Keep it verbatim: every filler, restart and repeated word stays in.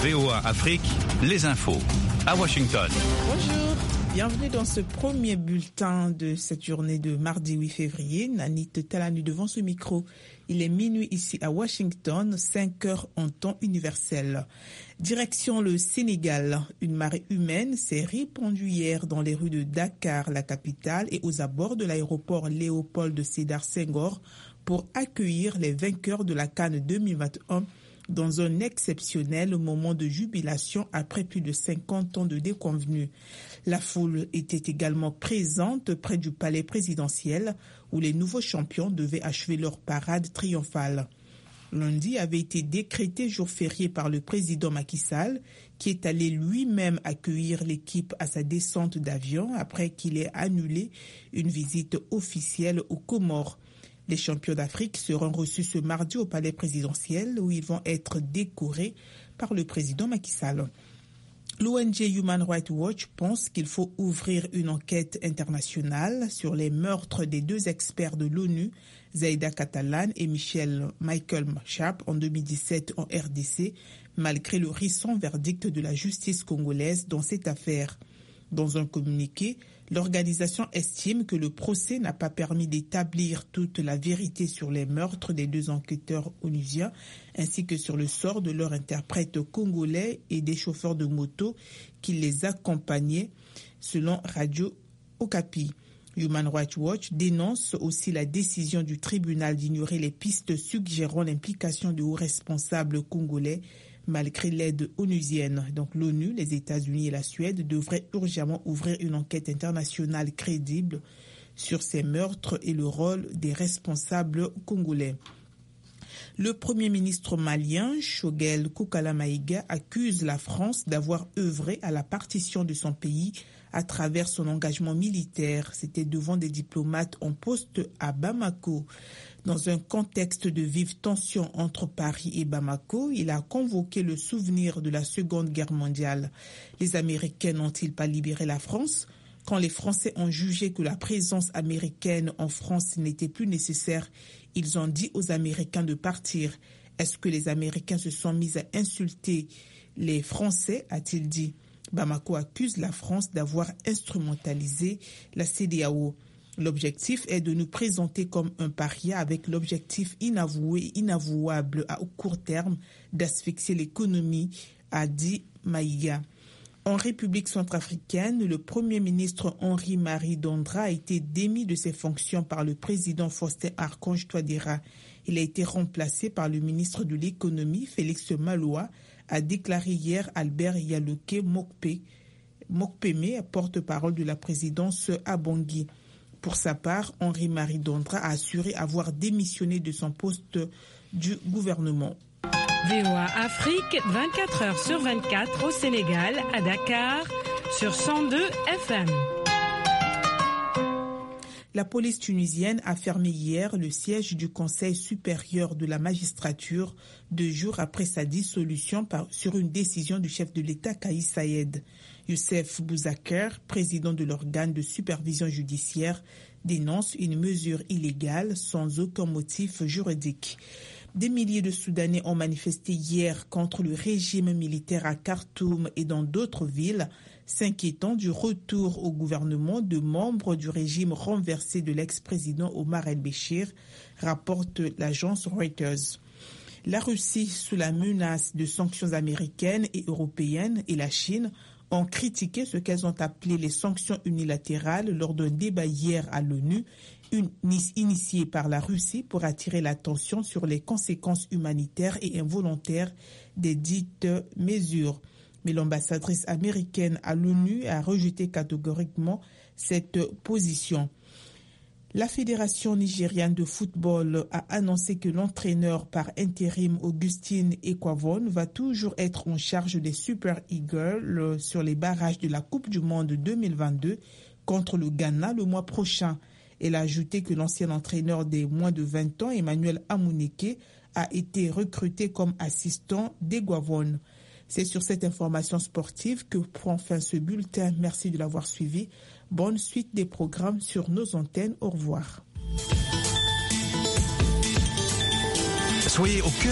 V O A Afrique, les infos à Washington. Bonjour, bienvenue dans ce premier bulletin de cette journée de mardi huit février. Nanit Talanu devant ce micro. Il est minuit ici à Washington, cinq heures en temps universel. Direction le Sénégal. Une marée humaine s'est répandue hier dans les rues de Dakar, la capitale, et aux abords de l'aéroport Léopold Sédar Senghor pour accueillir les vainqueurs de la CAN deux mille vingt et un dans un exceptionnel moment de jubilation après plus de cinquante ans de déconvenue. La foule était également présente près du palais présidentiel où les nouveaux champions devaient achever leur parade triomphale. Lundi avait été décrété jour férié par le président Macky Sall, qui est allé lui-même accueillir l'équipe à sa descente d'avion après qu'il ait annulé une visite officielle aux Comores. Les champions d'Afrique seront reçus ce mardi au palais présidentiel où ils vont être décorés par le président Macky Sall. L'O N G Human Rights Watch pense qu'il faut ouvrir une enquête internationale sur les meurtres des deux experts de l'ONU, Zaïda Catalan et Michel Michael Sharp en deux mille dix-sept en R D C, malgré le récent verdict de la justice congolaise dans cette affaire. Dans un communiqué, l'organisation estime que le procès n'a pas permis d'établir toute la vérité sur les meurtres des deux enquêteurs onusiens, ainsi que sur le sort de leurs interprètes congolais et des chauffeurs de moto qui les accompagnaient, selon Radio Okapi. Human Rights Watch dénonce aussi la décision du tribunal d'ignorer les pistes suggérant l'implication de hauts responsables congolais malgré l'aide onusienne. Donc l'ONU, les États-Unis et la Suède devraient urgemment ouvrir une enquête internationale crédible sur ces meurtres et le rôle des responsables congolais. Le Premier ministre malien, Choguel Kokala Maïga, accuse la France d'avoir œuvré à la partition de son pays à travers son engagement militaire. C'était devant des diplomates en poste à Bamako. Dans un contexte de vive tension entre Paris et Bamako, il a convoqué le souvenir de la Seconde Guerre mondiale. Les Américains n'ont-ils pas libéré la France ? Quand les Français ont jugé que la présence américaine en France n'était plus nécessaire, ils ont dit aux Américains de partir. Est-ce que les Américains se sont mis à insulter les Français, a-t-il dit. Bamako accuse la France d'avoir instrumentalisé la C D A O. L'objectif est de nous présenter comme un paria avec l'objectif inavoué et inavouable à court terme d'asphyxier l'économie, a dit Maïga. En République centrafricaine, le Premier ministre Henri-Marie Dondra a été démis de ses fonctions par le président Faustin Archange Touadéra. Il a été remplacé par le ministre de l'économie, Félix Maloa, a déclaré hier Albert Yaloké Mokpe, Mokpeme, porte-parole de la présidence à Bangui. Pour sa part, Henri-Marie Dondra a assuré avoir démissionné de son poste du gouvernement. V O A Afrique, vingt-quatre heures sur vingt-quatre au Sénégal, à Dakar, sur cent deux F M. La police tunisienne a fermé hier le siège du Conseil supérieur de la magistrature deux jours après sa dissolution par, sur une décision du chef de l'État Kais Saied. Youssef Bouzaker, président de l'organe de supervision judiciaire, dénonce une mesure illégale sans aucun motif juridique. Des milliers de Soudanais ont manifesté hier contre le régime militaire à Khartoum et dans d'autres villes, s'inquiétant du retour au gouvernement de membres du régime renversé de l'ex-président Omar el-Béchir, rapporte l'agence Reuters. La Russie, sous la menace de sanctions américaines et européennes, et la Chine ont critiqué ce qu'elles ont appelé les sanctions unilatérales lors d'un débat hier à l'ONU, initié par la Russie pour attirer l'attention sur les conséquences humanitaires et involontaires des dites mesures. Mais l'ambassadrice américaine à l'ONU a rejeté catégoriquement cette position. La Fédération nigériane de football a annoncé que l'entraîneur par intérim Augustine Ekwavon va toujours être en charge des Super Eagles sur les barrages de la Coupe du Monde deux mille vingt-deux contre le Ghana le mois prochain. Elle a ajouté que l'ancien entraîneur des moins de vingt ans, Emmanuel Amuneke, a été recruté comme assistant d'Ekwavon. C'est sur cette information sportive que prend fin ce bulletin. Merci de l'avoir suivi. Bonne suite des programmes sur nos antennes. Au revoir. Soyez au cœur